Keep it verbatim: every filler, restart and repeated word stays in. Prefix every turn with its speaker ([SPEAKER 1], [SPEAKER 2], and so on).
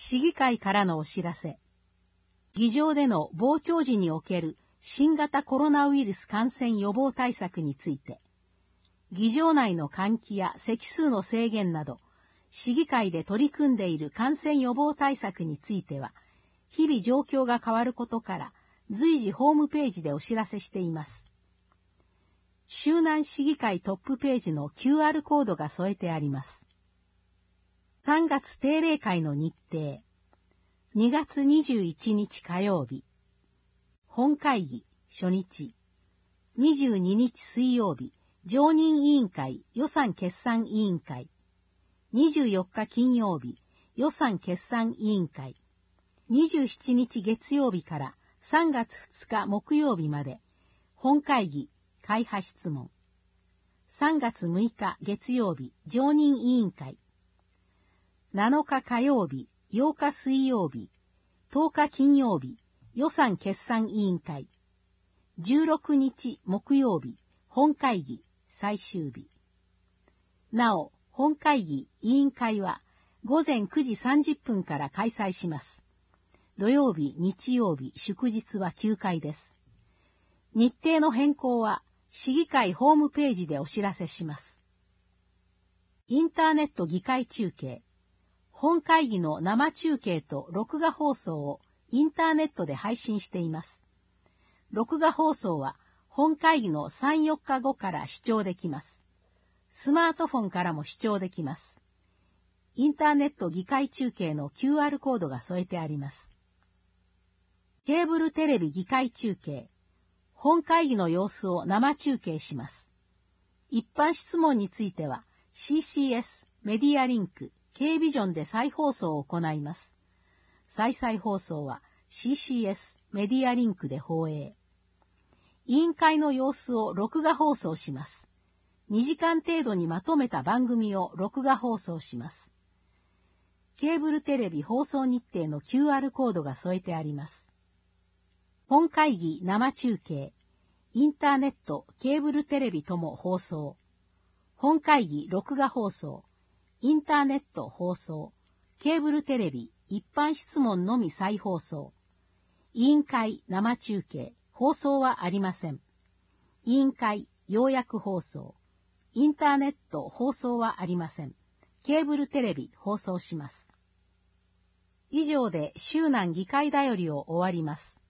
[SPEAKER 1] 市議会からのお知らせ。議場での傍聴時における新型コロナウイルス感染予防対策について、議場内の換気や席数の制限など、市議会で取り組んでいる感染予防対策については、日々状況が変わることから、随時ホームページでお知らせしています。周南市議会トップページの キューアール コードが添えてあります。さんがつ定例会の日程。にがつにじゅういちにち火曜日。本会議初日。にじゅうににち水曜日、常任委員会予算決算委員会。にじゅうよっか金曜日、予算決算委員会。にじゅうしちにち月曜日からさんがつふつか木曜日まで、本会議会派質問。さんがつむいか月曜日、常任委員会。なのか火曜日、ようか水曜日、とおか金曜日、予算決算委員会。じゅうろくにち木曜日、本会議最終日。なお、本会議委員会はごぜんくじさんじゅっぷんから開催します。土曜日、日曜日、祝日は休会です。日程の変更は市議会ホームページでお知らせします。インターネット議会中継。本会議の生中継と録画放送をインターネットで配信しています。録画放送は本会議のさん、よっかごから視聴できます。スマートフォンからも視聴できます。インターネット議会中継の キューアール コードが添えてあります。ケーブルテレビ議会中継。本会議の様子を生中継します。一般質問については シーシーエス メディアリンク K ビジョンで再放送を行います。再々放送は シーシーエス メディアリンクで放映。委員会の様子を録画放送します。にじかん程度にまとめた番組を録画放送します。ケーブルテレビ放送日程の キューアール コードが添えてあります。本会議生中継、インターネット、ケーブルテレビとも放送。本会議録画放送、インターネット放送、ケーブルテレビ一般質問のみ再放送。委員会生中継、放送はありません。委員会要約放送、インターネット放送はありません。ケーブルテレビ放送します。以上で周南議会だよりを終わります。